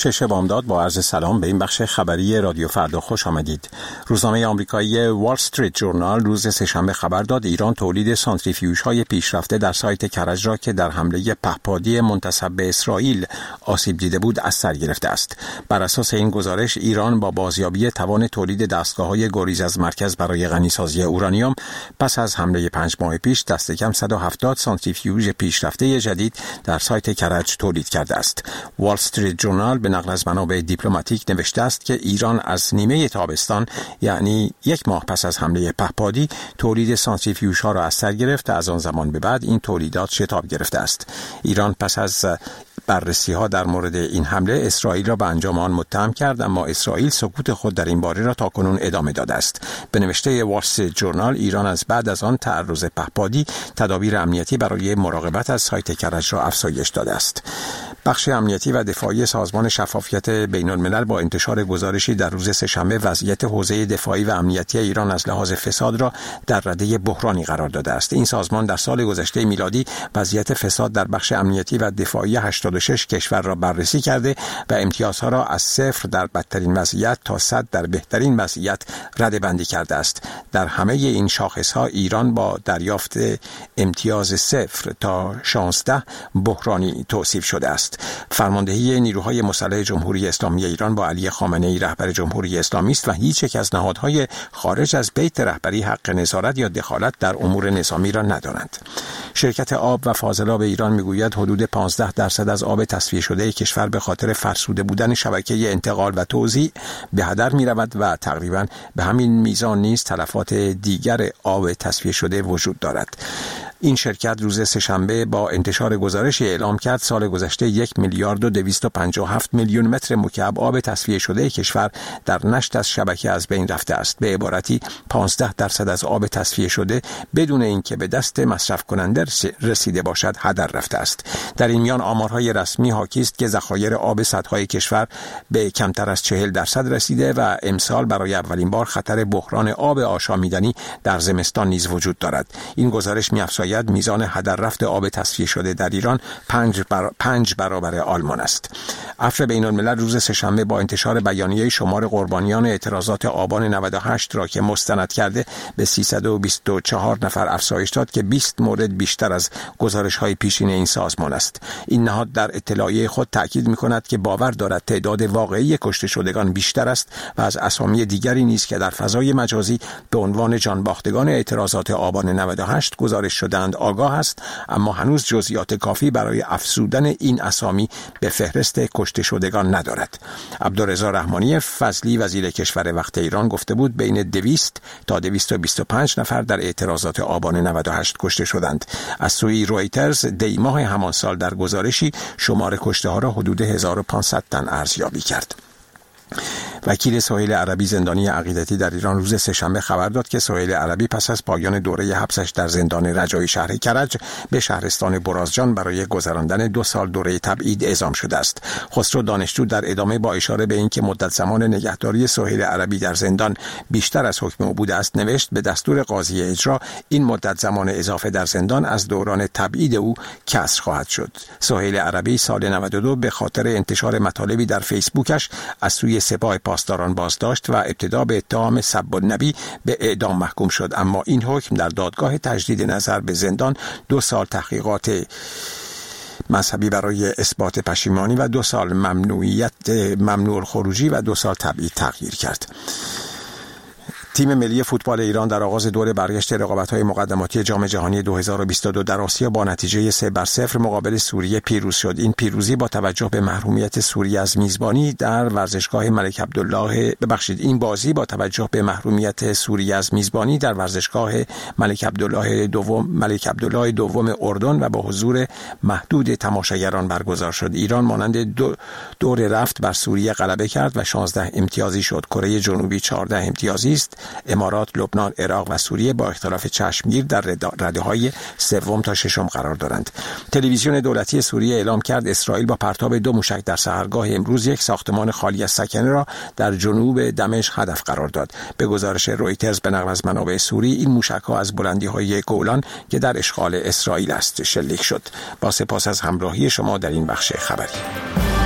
6 بامداد با عرض سلام به این بخش خبری رادیو فردا خوش آمدید. روزنامه آمریکایی وال استریت جورنال روز سه‌شنبه خبر داد ایران تولید سانتریفیوژهای پیشرفته در سایت کرج را که در حمله پهپادی منتسب به اسرائیل آسیب دیده بود از سر گرفته است. بر اساس این گزارش ایران با بازیابی توان تولید دستگاه‌های گریز از مرکز برای غنیسازی اورانیوم پس از حمله 5 ماه پیش دست کم 170 سانتریفیوژ پیشرفته جدید در سایت کرج تولید کرده است. وال استریت جورنال به نقل از منابع دیپلماتیک نوشته است که ایران از نیمه تابستان یعنی 1 ماه پس از حمله پهپادی تولید سانتریفیوژها را از سر گرفت و از آن زمان به بعد این تولیدات شتاب گرفته است. ایران پس از بررسی‌ها در مورد این حمله اسرائیل را به انجام آن متهم کرد، اما اسرائیل سکوت خود در این باره را تاکنون ادامه داده است. به نوشته وال استریت جورنال ایران از بعد از آن تعرض پهپادی تدابیر امنیتی برای مراقبت از سایت کرج را افزایش داده است. بخش امنیتی و دفاعی سازمان شفافیت بین‌الملل با انتشار گزارشی در روز سه‌شنبه وضعیت حوزه دفاعی و امنیتی ایران از لحاظ فساد را در رده بحرانی قرار داده است. این سازمان در سال گذشته میلادی وضعیت فساد در بخش امنیتی و دفاعی 86 کشور را بررسی کرده و امتیازها را از 0 در بدترین وضعیت تا 100 در بهترین وضعیت رده‌بندی کرده است. در همه این شاخص‌ها ایران با دریافت امتیاز 0 تا 16 بحرانی توصیف شده است. فرماندهی نیروهای مسلح جمهوری اسلامی ایران با علی خامنه‌ای رهبر جمهوری اسلامی است و هیچ یک از نهادهای خارج از بیت رهبری حق نظارت یا دخالت در امور نظامی را ندارند. شرکت آب و فاضلاب ایران میگوید حدود 15% از آب تصفیه شده کشور به خاطر فرسوده بودن شبکه انتقال و توزیع به هدر می‌رود و تقریباً به همین میزان نیز تلفات دیگر آب تصفیه شده وجود دارد. این شرکت روز سه‌شنبه با انتشار گزارشی اعلام کرد سال گذشته 1 میلیارد و 257 میلیون متر مکعب آب تصفیه شده کشور در نشت از شبکه از بین رفته است. به عبارتی 15% از آب تصفیه شده بدون اینکه به دست مصرف کننده رسیده باشد هدر رفته است. در این میان آمارهای رسمی حاکی است که ذخایر آب سدهای کشور به کمتر از 40% رسیده و امسال برای اولین بار خطر بحران آب آشامیدنی در زمستان نیز وجود دارد. این گزارش می‌افزاید میزان هدر رفت آب تصفیه شده در ایران 5 برابر آلمان است. عفو بین‌الملل روز سه‌شنبه با انتشار بیانیه شمار قربانیان اعتراضات آبان 98 را که مستند کرده به 324 نفر افزایش داد که 20 مورد بیشتر از گزارش‌های پیشین این سازمان است. این نهاد در اطلاعیه خود تاکید می‌کند که باور دارد تعداد واقعی کشته شدگان بیشتر است و از اسامی دیگری نیز که در فضای مجازی به عنوان جانباختگان اعتراضات آبان 98 گزارش شده آگاه است، اما هنوز جزئیات کافی برای افزودن این اسامی به فهرست کشته شدگان ندارد. عبدالرضا رحمانی فضلی وزیر کشور وقت ایران گفته بود بین 200 تا 225 نفر در اعتراضات آبان 98 کشته شدند. از سوی رویترز دی ماه همان سال در گزارشی شمار کشته ها را حدود 1500 تن ارزیابی کرد. وکیل سهیل عربی زندانی عقیدتی در ایران روز سه‌شنبه خبر داد که سهیل عربی پس از پایان دوره حبسش در زندان رجایی شهر کرج به شهرستان برازجان برای گذراندن 2 سال دوره تبعید اعزام شده است. خسرو دانشجو در ادامه با اشاره به اینکه مدت زمان نگهداری سهیل عربی در زندان بیشتر از حکم او بوده است نوشت به دستور قاضی اجرا این مدت زمان اضافه در زندان از دوران تبعید او کسر خواهد شد. سهیل عربی سال 92 به خاطر انتشار مطالبی در فیسبوکش از سوی سپاه پاسداران بازداشت و ابتدا به اتهام سب النبی به اعدام محکوم شد، اما این حکم در دادگاه تجدید نظر به زندان 2 سال تحقیقات مذهبی برای اثبات پشیمانی و 2 سال ممنوع الخروجی و 2 سال تبعید تغییر کرد. تیم ملی فوتبال ایران در آغاز دور برگشت رقابت‌های مقدماتی جام جهانی 2022 در آسیا با نتیجه 3-0 مقابل سوریه پیروز شد. این پیروزی با توجه به محرومیت سوریه از میزبانی در ورزشگاه ملک عبدالله این بازی با توجه به محرومیت سوریه از میزبانی در ورزشگاه ملک عبدالله دوم اردن و با حضور محدود تماشاگران برگزار شد. ایران مانند دور رفت بر سوریه غلبه کرد و 16 امتیازی شد. کره جنوبی 14 امتیازی است. امارات، لبنان، عراق و سوریه با اختلاف چشمگیر در رده‌های 3 تا 6 قرار دارند. تلویزیون دولتی سوریه اعلام کرد اسرائیل با پرتاب 2 موشک در سحرگاه امروز یک ساختمان خالی از سکنه را در جنوب دمشق هدف قرار داد. به گزارش رویترز به نقل از منابع سوری این موشک‌ها از بلندی‌های گولان که در اشغال اسرائیل است شلیک شد. با سپاس از همراهی شما در این بخش خبری.